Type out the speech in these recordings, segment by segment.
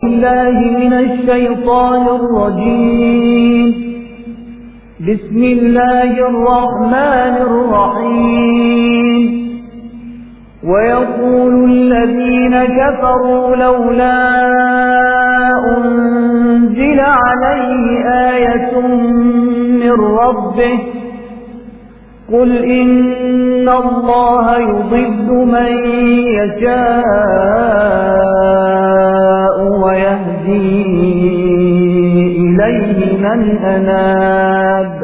الله من الشيطان الرجيم. بسم الله الرحمن الرحيم. ويقول الذين كفروا لولا أنزل عليه آية من ربه قل إن الله يضل من يشاء ويهدي إليه من أناب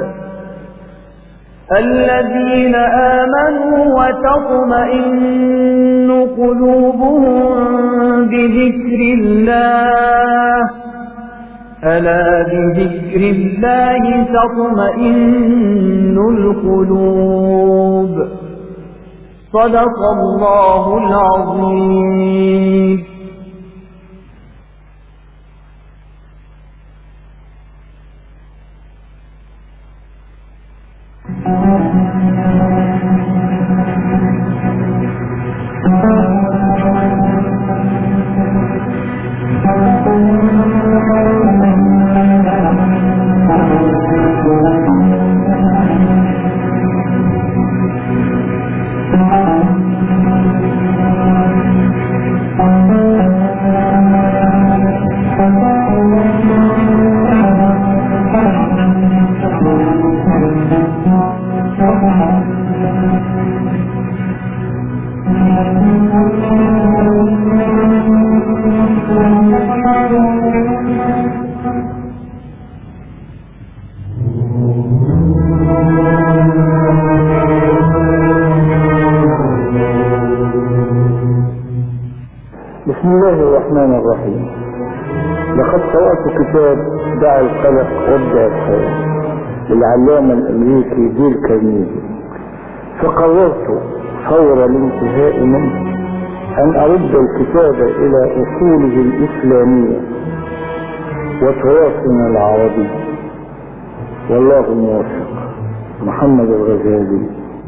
الذين آمنوا وتطمئن قلوبهم بذكر الله ألا بذكر الله تطمئن القلوب. صدق الله العظيم. بسم الله الرحمن الرحيم. لقد قرأت كتاب دع القلق وابدأ الحياة للعلامة الأمريكي ديل كارنيجي، فقررت فور الانتهاء منه أن أرد الكتاب إلى أصوله الإسلامية وتراثنا العربي، والله موفق. محمد الغزالي.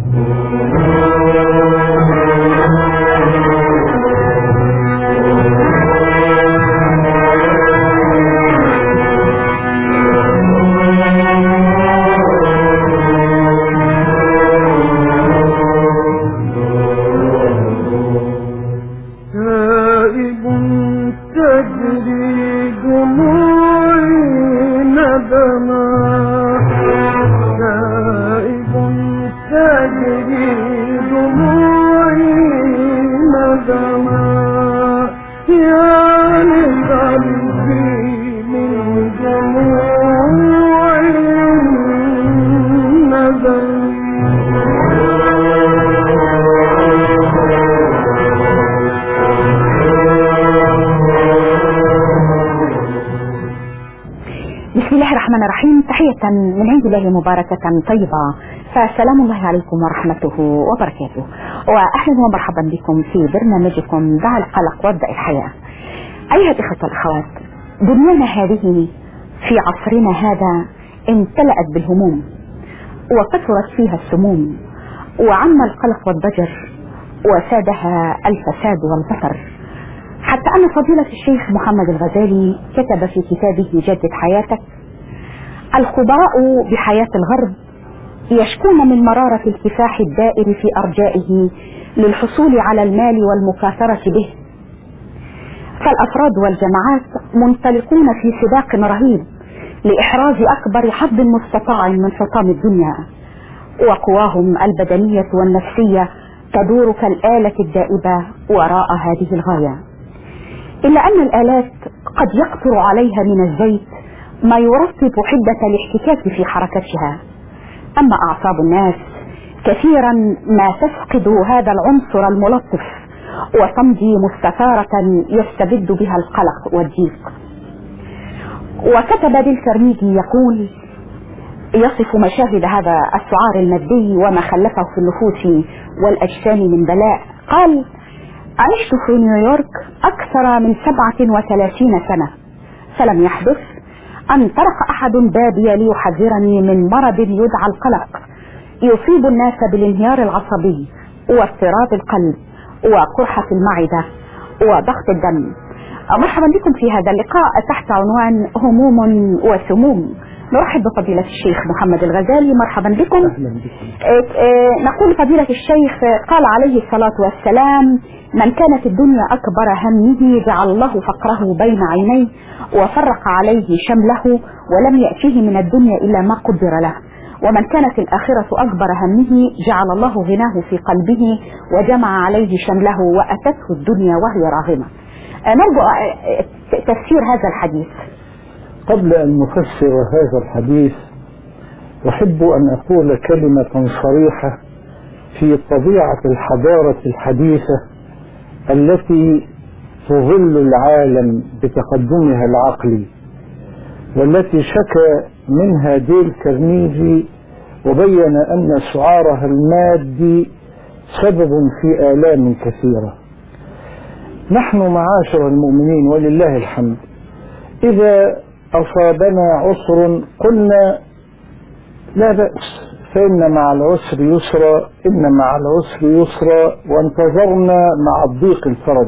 بسم الله الرحمن الرحيم. تحية من عند الله مباركة طيبة، فسلام الله عليكم ورحمته وبركاته، وأهلا ومرحبا بكم في برنامجكم دع القلق وابدأ الحياة. أيها الإخوة والأخوات، دنيانا هذه في عصرنا هذا امتلأت بالهموم وكثرت فيها السموم، وعم القلق والضجر وسادها الفساد والبطر، حتى أن فضيلة الشيخ محمد الغزالي كتب في كتابه جدد حياتك: الخبراء بحياة الغرب يشكون من مرارة الكفاح الدائر في أرجائه للحصول على المال والمكاثرة به، فالأفراد والجماعات منطلقون في سباق رهيب لإحراز أكبر حظ مستطاع من حطام الدنيا، وقواهم البدنية والنفسية تدور كالآلة الدائبة وراء هذه الغاية، إلا أن الآلات قد يقطر عليها من الزيت ما يرطب حدة الاحتكاك في حركتها، أما أعصاب الناس كثيرا ما تفقد هذا العنصر الملطف وتمضي مستثارة يستبد بها القلق والضيق. وكتب ديل كارنيجي يقول، يصف مشاهد هذا السعار المادي وما خلفه في النفوس والأجسام من بلاء، قال: عشت في نيويورك أكثر من 37 سنة، فلم يحدث أن طرق أحد بابي ليحذرني من مرض يدعى القلق يصيب الناس بالانهيار العصبي واضطراب القلب وقرحة المعدة وضغط الدم مرحبا بكم في هذا اللقاء تحت عنوان هموم وسموم. نرحب بفضيلة الشيخ محمد الغزالي، مرحبا بكم. نقول فضيلة الشيخ قال عليه الصلاة والسلام: من كانت الدنيا أكبر همه جعل الله فقره بين عينيه وفرق عليه شمله ولم يأتيه من الدنيا إلا ما قدر له، ومن كانت الآخرة أكبر همه جعل الله غناه في قلبه وجمع عليه شمله وأتته الدنيا وهي راغمة. نرجو تفسير هذا الحديث. قبل أن نفسر هذا الحديث أحب أن أقول كلمة صريحة في طبيعة الحضارة الحديثة التي تظل العالم بتقدمها العقلي، والتي شكى منها ديل كارنيجي وبين أن سعارها المادي سبب في آلام كثيرة. نحن معاشر المؤمنين ولله الحمد إذا أصابنا عسر قلنا لا بأس، فإن مع العسر يسرا، إن مع العسر يسرا، وانتظرنا مع الضيق الفرج.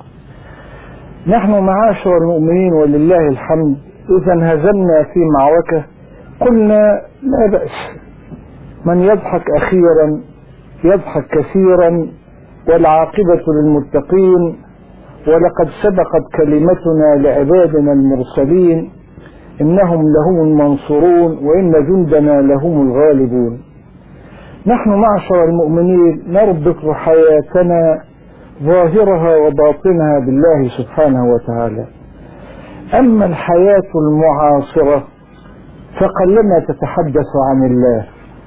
نحن معاشر المؤمنين ولله الحمد إذا انهزمنا في معركة قلنا لا بأس، من يضحك أخيرا يضحك كثيرا والعاقبة للمتقين، ولقد سبقت كلمتنا لعبادنا المرسلين إنهم لهم المنصورون وإن جندنا لهم الغالبون. نحن معشر المؤمنين نربط حياتنا ظاهرها وباطنها بالله سبحانه وتعالى. أما الحياة المعاصرة فقلما تتحدث عن الله،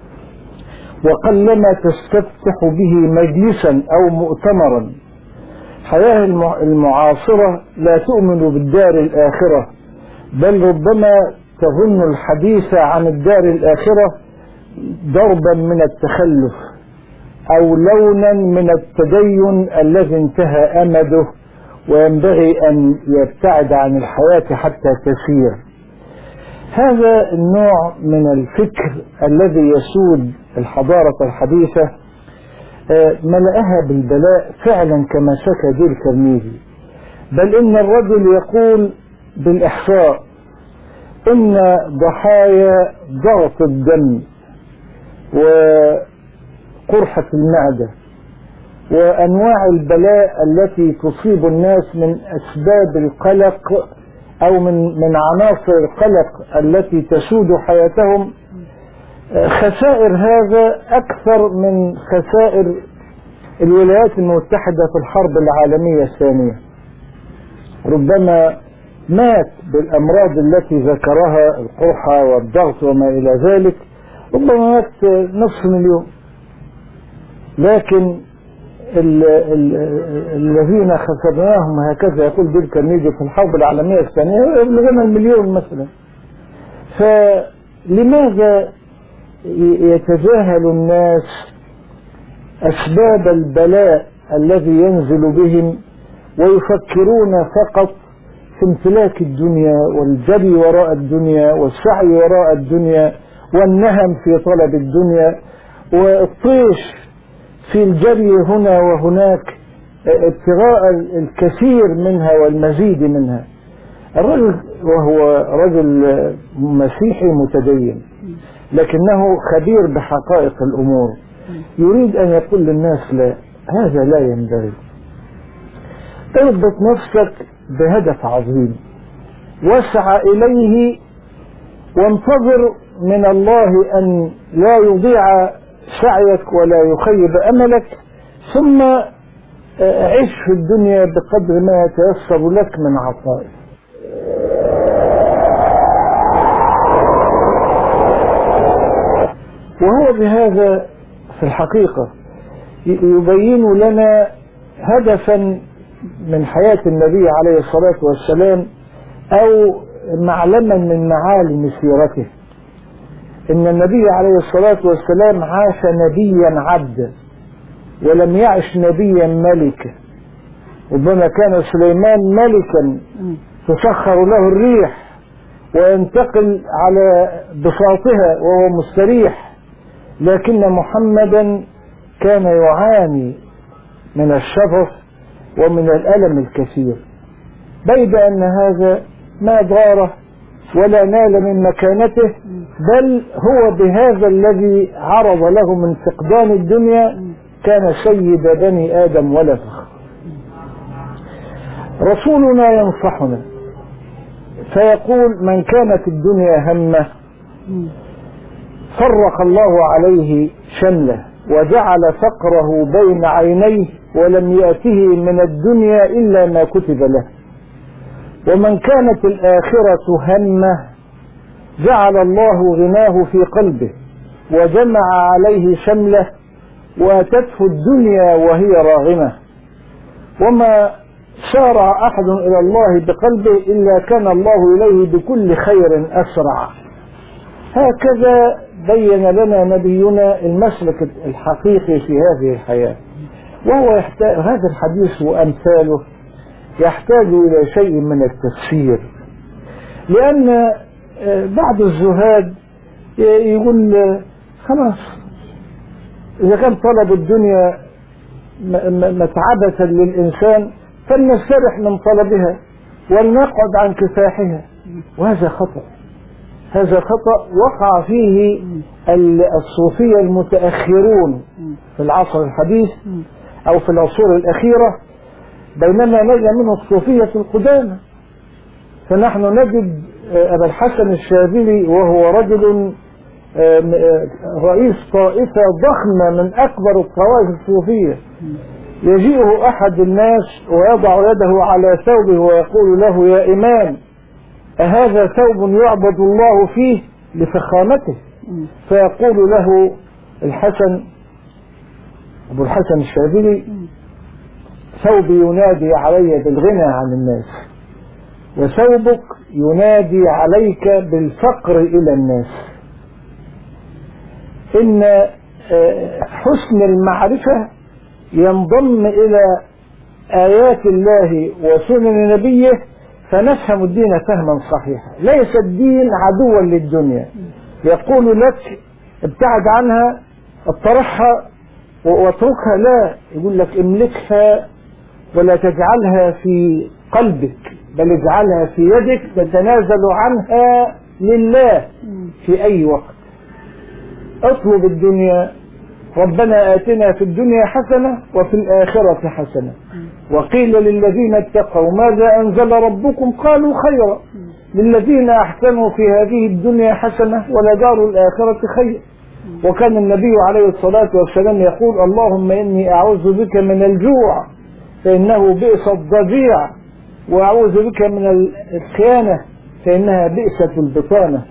وقلما تستفتح به مجلسا أو مؤتمرا. الحياة المعاصرة لا تؤمن بالدار الآخرة، بل ربما تظن الحديث عن الدار الآخرة ضربا من التخلف أو لونا من التدين الذي انتهى أمده وينبغي أن يبتعد عن الحياة حتى تسير. هذا النوع من الفكر الذي يسود الحضارة الحديثة ملأها بالبلاء فعلا كما شكى ديل كارنيجي، بل إن الرجل يقول بالإحصاء إن ضحايا ضغط الدم وقرحة المعدة وأنواع البلاء التي تصيب الناس من أسباب القلق أو من عناصر القلق التي تسود حياتهم، خسائر هذا أكثر من خسائر الولايات المتحدة في الحرب العالمية الثانية. ربما مات بالأمراض التي ذكرها القرحة والضغط وما إلى ذلك ربما مات 500,000، لكن الذين خسرناهم هكذا يقول ديل كارنيجي في الحرب العالمية الثانية يبلغون 1,000,000 مثلا. فلماذا يتجاهل الناس أسباب البلاء الذي ينزل بهم ويفكرون فقط في امتلاك الدنيا والجري وراء الدنيا والسعي وراء الدنيا والنهم في طلب الدنيا والطيش في الجري هنا وهناك ابتغاء الكثير منها والمزيد منها. الرجل وهو رجل مسيحي متدين لكنه خبير بحقائق الأمور يريد أن يقول للناس لا، هذا لا ينبغي. اربط نفسك بهدف عظيم واسعى إليه وانتظر من الله أن لا يضيع سعيك ولا يخيب أملك، ثم عيش في الدنيا بقدر ما يتيسر لك من عطاء. وهو بهذا في الحقيقة يبين لنا هدفا من حياة النبي عليه الصلاة والسلام أو معلما من معالم سيرته. إن النبي عليه الصلاة والسلام عاش نبيا عبدا ولم يعش نبيا ملكا. ربما كان سليمان ملكا تسخر له الريح وينتقل على بساطها وهو مستريح، لكن محمدا كان يعاني من الشغف ومن الألم الكثير. بيد أن هذا ما ضاره ولا نال من مكانته، بل هو بهذا الذي عرض له من فقدان الدنيا كان سيد بني آدم ولا فخر. رسولنا ينصحنا فيقول: من كانت الدنيا همه فرق الله عليه شمله وجعل فقره بين عينيه ولم يأته من الدنيا إلا ما كتب له. ومن كانت الآخرة همه جعل الله غناه في قلبه وجمع عليه شمله واتته الدنيا وهي راغمة. وما سارع أحد إلى الله بقلبه إلا كان الله إليه بكل خير أسرع. هكذا بين لنا نبينا المسلك الحقيقي في هذه الحياة. وهو يحتاج هذا الحديث وأمثاله يحتاج إلى شيء من التفسير، لأن بعض الزهاد يقول خلاص إذا كان طلب الدنيا متعبة للإنسان فلنسترح من طلبها ولنقعد عن كفاحها. وهذا خطأ، هذا خطأ وقع فيه الصوفية المتأخرون في العصر الحديث أو في العصور الأخيرة، بينما نجد منه الصوفية القدامى. فنحن نجد أبا الحسن الشاذلي وهو رجل رئيس طائفة ضخمة من أكبر الطوائف الصوفية، يجيءه أحد الناس ويضع يده على ثوبه ويقول له: يا إمام، أهذا ثوب يعبد الله فيه لفخامته؟ فيقول له الحسن أبو الحسن الشاذلي: ثوبي ينادي علي بالغنى عن الناس، وثوبك ينادي عليك بالفقر إلى الناس. إن حسن المعرفة ينضم إلى آيات الله وسنن نبيه فنفهم الدين فهما صحيحا. ليس الدين عدوا للدنيا يقول لك ابتعد عنها اطرحها واتركها، لا، يقول لك املكها ولا تجعلها في قلبك بل اجعلها في يدك تتنازل عنها لله في أي وقت. اطلب الدنيا، ربنا آتنا في الدنيا حسنة وفي الآخرة حسنة. وقيل للذين اتقوا ماذا أنزل ربكم قالوا خيرا، للذين أحسنوا في هذه الدنيا حسنة ولدار الآخرة خير. وكان النبي عليه الصلاة والسلام يقول: اللهم إني أعوذ بك من الجوع فإنه بئس الضجيع، وأعوذ بك من الخيانة فإنها بئسة البطانة.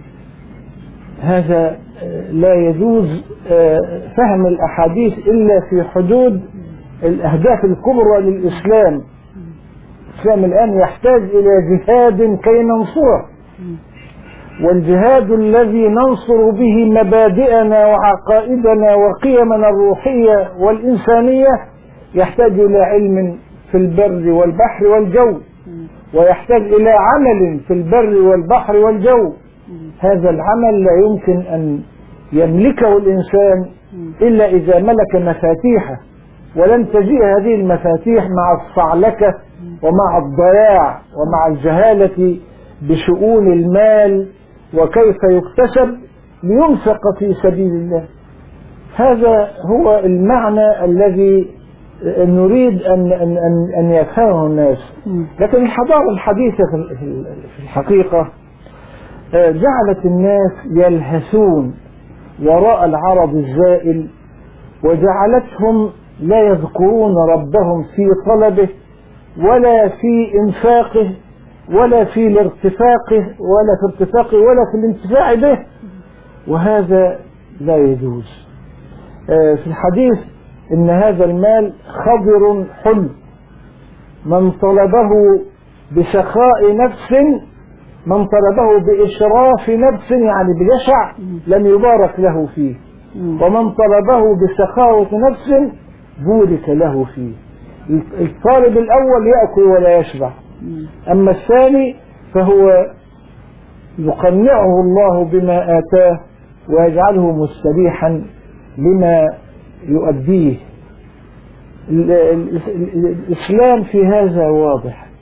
هذا لا يجوز فهم الأحاديث إلا في حدود الأهداف الكبرى للإسلام. الإسلام الآن يحتاج إلى جهاد كي ننصره، والجهاد الذي ننصر به مبادئنا وعقائدنا وقيمنا الروحية والإنسانية يحتاج إلى علم في البر والبحر والجو، ويحتاج إلى عمل في البر والبحر والجو. هذا العمل لا يمكن أن يملكه الإنسان إلا إذا ملك مفاتيحه، ولن تجيء هذه المفاتيح مع الصعلكة ومع الضياع ومع الجهالة بشؤون المال وكيف يكتسب لينفق في سبيل الله. هذا هو المعنى الذي نريد أن يفهمه الناس. لكن الحضارة الحديثة في الحقيقة جعلت الناس يلهثون وراء وراء الزائل، وجعلتهم لا يذكرون ربهم في طلبه ولا في انفاقه ولا في الارتفاقه ولا في الانتفاع به، وهذا لا يجوز. في الحديث إن هذا المال خضر حلو، من طلبه بسخاء نفس، من طلبه بإشراف نفس يعني بجشع لم يبارك له فيه، ومن طلبه بسخاوة نفس بورك له فيه. الطالب الأول يأكل ولا يشبع، أما الثاني فهو يقنعه الله بما آتاه ويجعله مستريحا لما يؤديه. الإسلام في هذا واضح.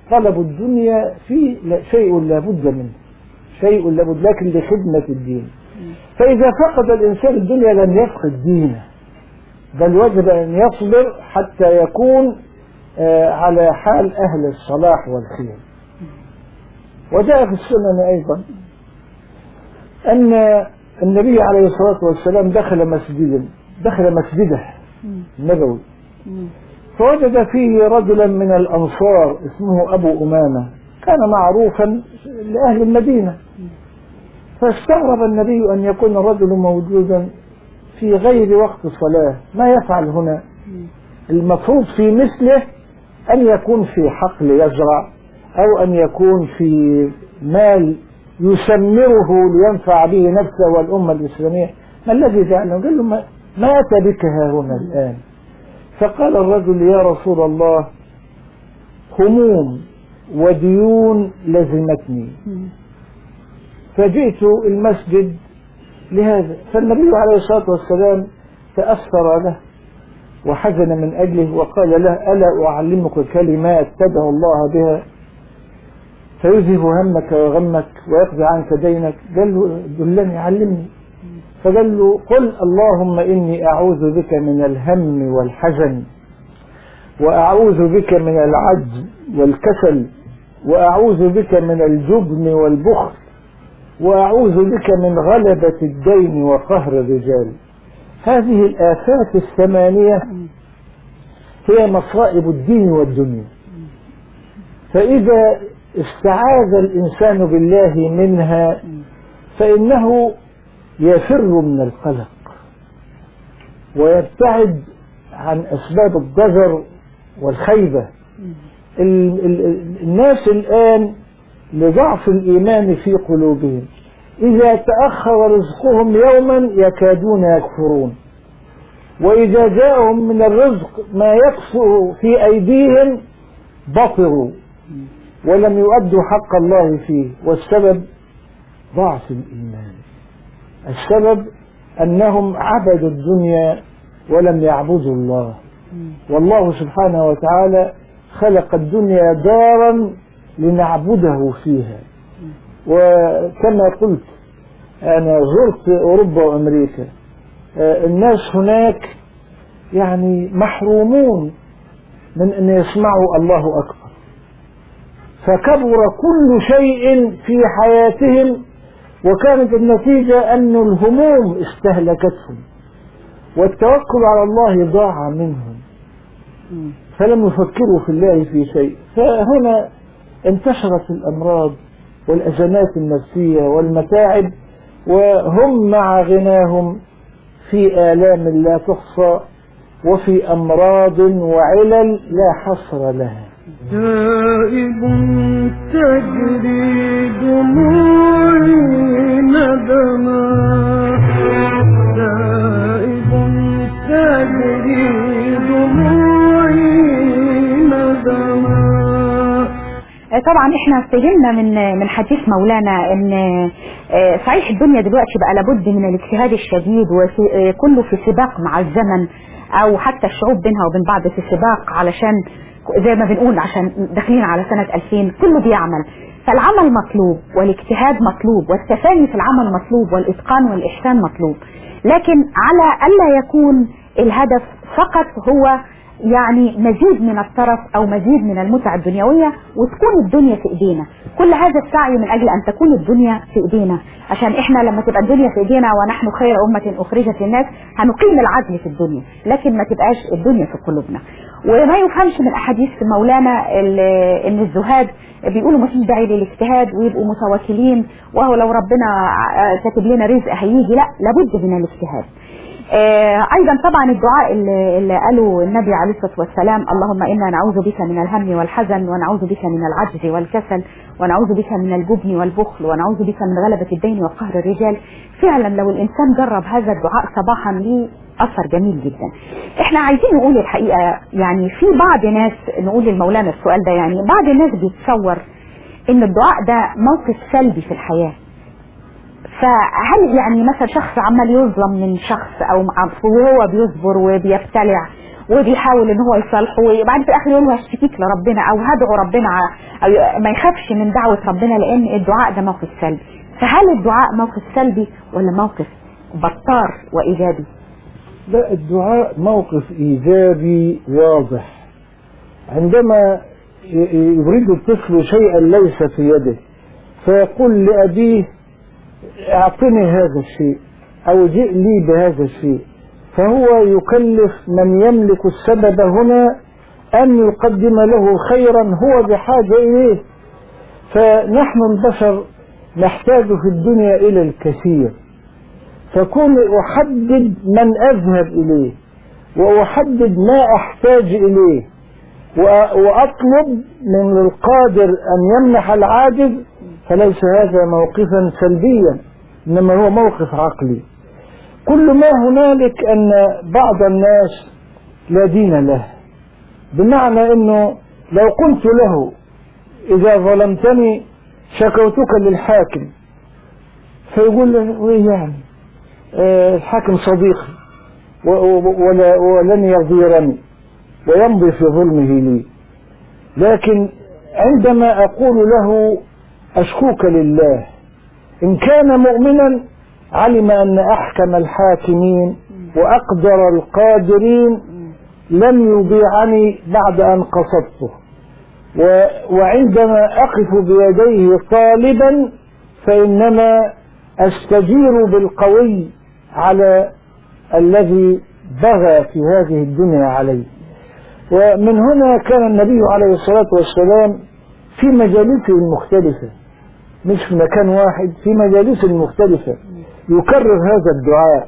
طلب الدنيا فيه شيء لابد منه، شيء لابد، لكن لخدمة الدين. فإذا فقد الإنسان الدنيا لم يفقد دينه، بل وجب أن يصبر حتى يكون على حال أهل الصلاح والخير. وجاء في السنن أيضا أن النبي عليه الصلاة والسلام دخل مسجده النبوي، فوجد فيه رجلا من الأنصار اسمه أبو أمامة، كان معروفا لأهل المدينة. فاستغرب النبي أن يكون الرجل موجودا في غير وقت صلاة، ما يفعل هنا؟ المفروض في مثله أن يكون في حقل يزرع، أو أن يكون في مال يسمره لينفع به نفسه والأمة الإسلامية. ما الذي فعله؟ قال له ما أتى بك ها هنا الآن؟ فقال الرجل: يا رسول الله، هموم وديون لزمتني فجئت المسجد لهذا. فالنبي عليه الصلاة والسلام تأثر له وحزن من أجله، وقال له: ألا أعلمك كلمات تدعو الله بها فيذهب همك وغمك ويقضي عنك دينك؟ قال له: دلني، علمني. فقال له: قل اللهم إني أعوذ بك من الهم والحزن، وأعوذ بك من العجز والكسل، وأعوذ بك من الجبن والبخل، وأعوذ بك من غلبة الدين وقهر الرجال. هذه الآفات الثمانية هي مصائب الدين والدنيا، فإذا استعاذ الإنسان بالله منها فإنه يفر من القلق ويبتعد عن أسباب الضجر والخيبة. الناس الآن لضعف الإيمان في قلوبهم إذا تأخر رزقهم يوما يكادون يكفرون، وإذا جاءهم من الرزق ما يكفر في أيديهم بطروا ولم يؤدوا حق الله فيه. والسبب ضعف الإيمان، السبب أنهم عبدوا الدنيا ولم يعبدوا الله. والله سبحانه وتعالى خلق الدنيا دارا لنعبده فيها. وكما قلت أنا زرت أوروبا وأمريكا، الناس هناك يعني محرومون من أن يسمعوا الله أكبر، فكبر كل شيء في حياتهم، وكانت النتيجة أن الهموم استهلكتهم والتوكل على الله ضاع منهم، فلم يفكروا في الله في شيء. فهنا انتشرت الأمراض والأزمات النفسية والمتاعب، وهم مع غناهم في آلام لا تحصى وفي أمراض وعلل لا حصر لها. تائب تجري دموعي ندما، تائب تجري دموعي ندما. طبعا احنا فهمنا من حديث مولانا ان صحيح الدنيا دلوقتي بقى لابد من الاجتهاد الشديد، وكله في سباق مع الزمن، او حتى الشعوب بينها وبين بعض في سباق، علشان زي ما بنقول عشان داخلين على سنة 2000 كله بيعمل. فالعمل مطلوب والاجتهاد مطلوب والتفاني في العمل مطلوب والإتقان والإحسان مطلوب، لكن على ألا يكون الهدف فقط هو يعني مزيد من الترف أو مزيد من المتعة الدنيوية وتكون الدنيا في إيدينا. كل هذا السعي من أجل أن تكون الدنيا في إيدينا، عشان إحنا لما تبقى الدنيا في إيدينا ونحن خير أمة أخرجت للناس هنقيم العدل في الدنيا، لكن ما تبقاش الدنيا في قلوبنا. وما يفهمش من أحاديث مولانا إن الزهاد بيقولوا ما فيش داعي للاجتهاد ويبقوا متواكلين، وهو لو ربنا كاتب لنا رزق هيجي، لا، لابد من الاجتهاد. ايضا طبعا الدعاء اللي قاله النبي عليه الصلاة والسلام: اللهم انا نعوذ بك من الهم والحزن، ونعوذ بك من العجز والكسل، ونعوذ بك من الجبن والبخل، ونعوذ بك من غلبة الدين وقهر الرجال. فعلا لو الانسان جرب هذا الدعاء صباحا ليه اثر جميل جدا. احنا عايزين نقول الحقيقة، يعني في بعض ناس، نقول للمولانا السؤال ده، يعني بعض الناس بيتصور ان الدعاء ده موقف سلبي في الحياة. فهل يعني مثلا شخص عمال يظلم من شخص او وهو بيصبر وبيبتلع وبيحاول ان هو يصالحه، وبعد في الاخر يقول له هشتكيك لربنا او هدعو ربنا أو ما يخافش من دعوة ربنا، لان الدعاء ده موقف سلبي. فهل الدعاء موقف سلبي ولا موقف بطار وايجابي؟ لا، الدعاء موقف ايجابي واضح. عندما يريد الطفل شيئا ليس في يده فيقول لأبيه اعطني هذا الشيء او جئ لي بهذا الشيء، فهو يكلف من يملك السبب هنا أن يقدم له خيرا هو بحاجة إليه. فنحن البشر نحتاج في الدنيا إلى الكثير، فكون أحدد من أذهب إليه وأحدد ما أحتاج إليه وأطلب من القادر أن يمنح العاجز، فليس هذا موقفا سلبيا، إنما هو موقف عقلي. كل ما هنالك أن بعض الناس لا دين له، بمعنى أنه لو قلت له إذا ظلمتني شكوتك للحاكم، فيقول له يعني الحاكم صديقي ولن يغيرني ويمضي في ظلمه لي. لكن عندما أقول له أشكوك لله، إن كان مؤمنا علم أن أحكم الحاكمين وأقدر القادرين لم يضيعني بعد أن قصدته، وعندما أقف بيديه طالبا فإنما أستجير بالقوي على الذي بغى في هذه الدنيا عليه. ومن هنا كان النبي عليه الصلاة والسلام في مجالسه المختلفة، مش في مكان واحد، في مجالس مختلفة يكرر هذا الدعاء: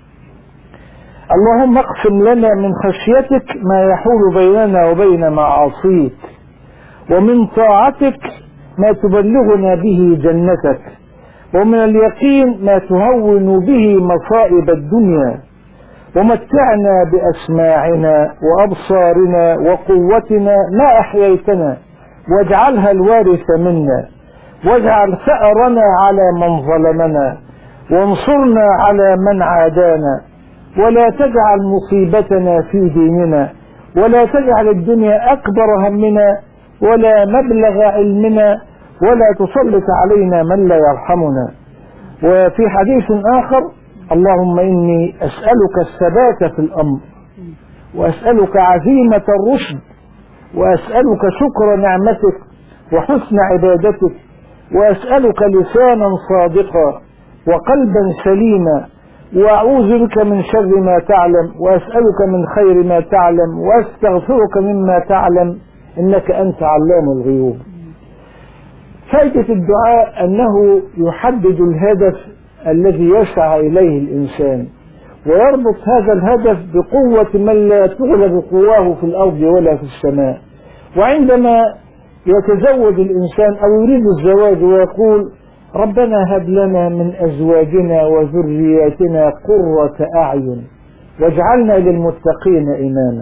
اللهم اقسم لنا من خشيتك ما يحول بيننا وبين معاصيك، ومن طاعتك ما تبلغنا به جنتك، ومن اليقين ما تهون به مصائب الدنيا، ومتعنا بأسماعنا وأبصارنا وقوتنا ما أحييتنا، واجعلها الوارث منا، واجعل ثأرنا على من ظلمنا، وانصرنا على من عادانا، ولا تجعل مصيبتنا في ديننا، ولا تجعل الدنيا أكبر همنا ولا مبلغ علمنا، ولا تسلط علينا من لا يرحمنا. وفي حديث آخر: اللهم إني أسألك الثبات في الأمر، وأسألك عزيمة الرشد، وأسألك شكر نعمتك وحسن عبادتك، وأسألك لسانا صادقا وقلبا سليما، وأعوذ بك من شر ما تعلم، وأسألك من خير ما تعلم، وأستغفرك مما تعلم، إنك أنت علام الغيوب. فائدة الدعاء أنه يحدد الهدف الذي يسعى إليه الإنسان، ويربط هذا الهدف بقوة من لا تغلب قواه في الأرض ولا في السماء. وعندما يتزوج الإنسان أو يريد الزواج ويقول: ربنا هب لنا من أزواجنا وذرياتنا قرة أعين واجعلنا للمتقين إماما،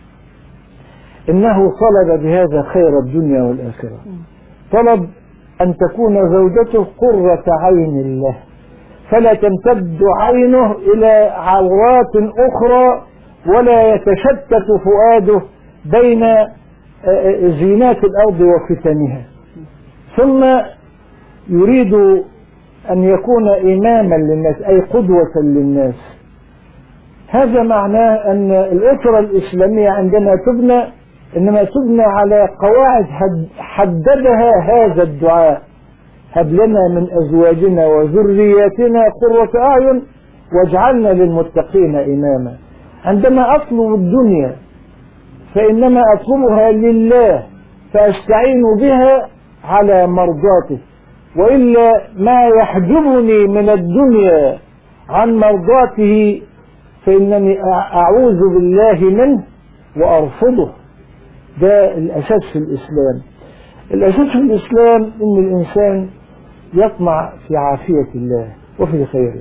إنه طلب بهذا خير الدنيا والآخرة، طلب أن تكون زوجته قرة عين له، فلا تمتد عينه إلى عورات أخرى ولا يتشتت فؤاده بين زينات الأرض وفتنها. ثم يريد أن يكون إماما للناس، أي قدوة للناس. هذا معناه أن الأسرة الإسلامية عندما تبنى إنما تبنى على قواعد حددها هذا الدعاء: هب لنا من أزواجنا وذرياتنا قرة أعين واجعلنا للمتقين إماما. عندما أطلب الدنيا فإنما أطلبها لله، فأستعين بها على مرضاته، وإلا ما يحجبني من الدنيا عن مرضاته فإنني أعوذ بالله منه وأرفضه. ده الأساس في الإسلام. الأساس في الإسلام إن الإنسان يطمع في عافية الله وفي خيره.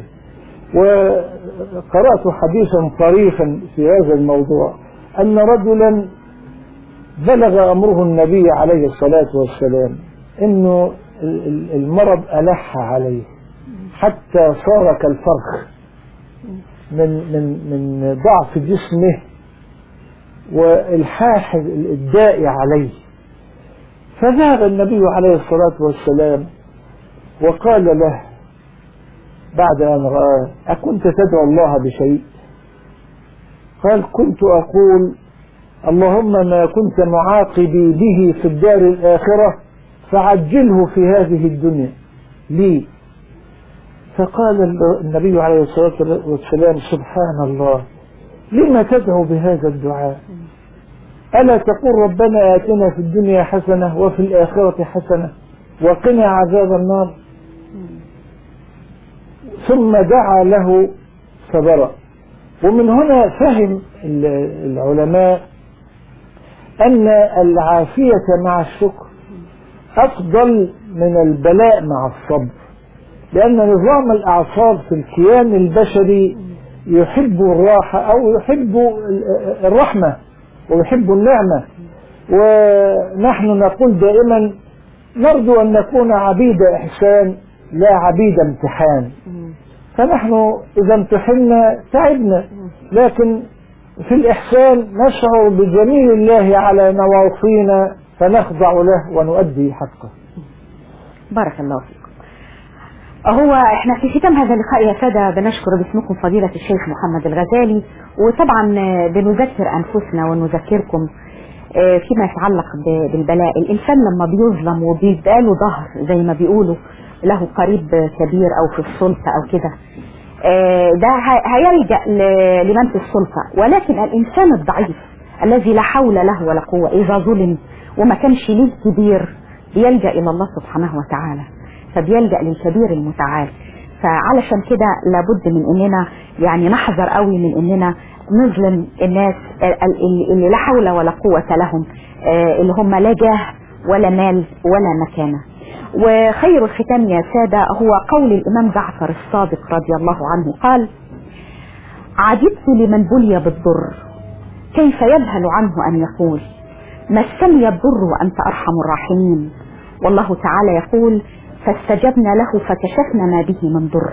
وقرأت حديثا طريفا في هذا الموضوع أن رجلا بلغ أمره النبي عليه الصلاة والسلام إنه المرض ألح عليه حتى صار كالفرخ من ضعف جسمه والحاح الداء عليه. فذهب النبي عليه الصلاة والسلام وقال له بعد أن رآه: أكنت تدعو الله بشيء؟ قال: كنت أقول اللهم ما كنت معاقبي به في الدار الآخرة فعجله في هذه الدنيا لي. فقال النبي عليه الصلاة والسلام: سبحان الله، لما تدعو بهذا الدعاء؟ ألا تقول ربنا آتنا في الدنيا حسنة وفي الآخرة حسنة وقنا عذاب النار؟ ثم دعا له فبرأ. ومن هنا فهم العلماء أن العافية مع الشكر أفضل من البلاء مع الصبر، لأن نظام الأعصاب في الكيان البشري يحب الراحة أو يحب الرحمة ويحب النعمة، ونحن نقول دائما نرجو أن نكون عبيد إحسان لا عبيد امتحان. فنحن إذا امتحنا تعبنا، لكن في الإحسان نشعر بجميل الله على نواصينا فنخضع له ونؤدي حقه. بارك الله فيكم. هو احنا في ختام هذا اللقاء يا سادة بنشكر باسمكم فضيلة الشيخ محمد الغزالي، وطبعا بنذكر أنفسنا ونذكركم فيما يتعلق بالبلاء. الإنسان لما بيظلم وبيبقى له ظهر زي ما بيقولوا، له قريب كبير أو في السلطة أو كده، ده هيلجأ لمن في السلطة. ولكن الإنسان الضعيف الذي لا حول له ولا قوة إذا ظلم وما كانش ليه كبير بيلجأ إلى الله سبحانه وتعالى، فبيلجأ للكبير المتعال. فعلشان كده لابد من اننا يعني نحذر قوي من اننا نظلم الناس اللي لا حول ولا قوة لهم، اللي هم لا جاه ولا مال ولا مكانة. وخير الختام يا سادة هو قول الإمام جعفر الصادق رضي الله عنه قال: عجبت لمن بلي بالضر كيف يذهل عنه أن يقول مسني الضر وأنت أرحم الراحمين. والله تعالى يقول: فاستجبنا له فكشفنا ما به من ضر.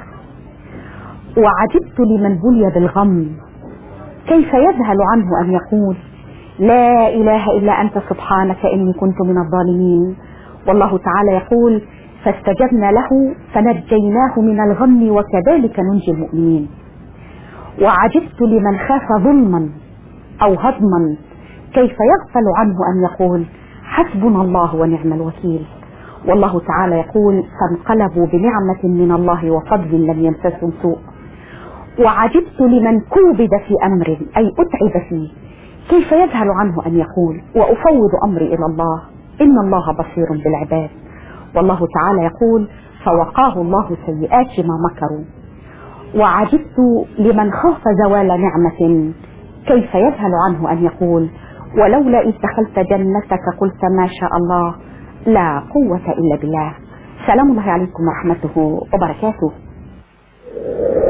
وعجبت لمن بلي بالغم كيف يذهل عنه أن يقول لا إله إلا أنت سبحانك إني كنت من الظالمين. والله تعالى يقول: فاستجبنا له فنجيناه من الغم وكذلك ننجي المؤمنين. وعجبت لمن خاف ظلما أو هضما كيف يغفل عنه أن يقول حسبنا الله ونعم الوكيل. والله تعالى يقول: فانقلبوا بنعمة من الله وفضل لم يمسسهم سوء. وعجبت لمن كوبد في أمر أي أتعب فيه كيف يذهل عنه أن يقول وأفوض أمري إلى الله إن الله بصير بالعباد. والله تعالى يقول: فوقاه الله سيئات ما مكروا. وعجبت لمن خاف زوال نعمة كيف يذهل عنه أن يقول ولولا إذ دخلت جنتك قلت ما شاء الله لا قوة إلا بالله. سلام الله عليكم ورحمته وبركاته.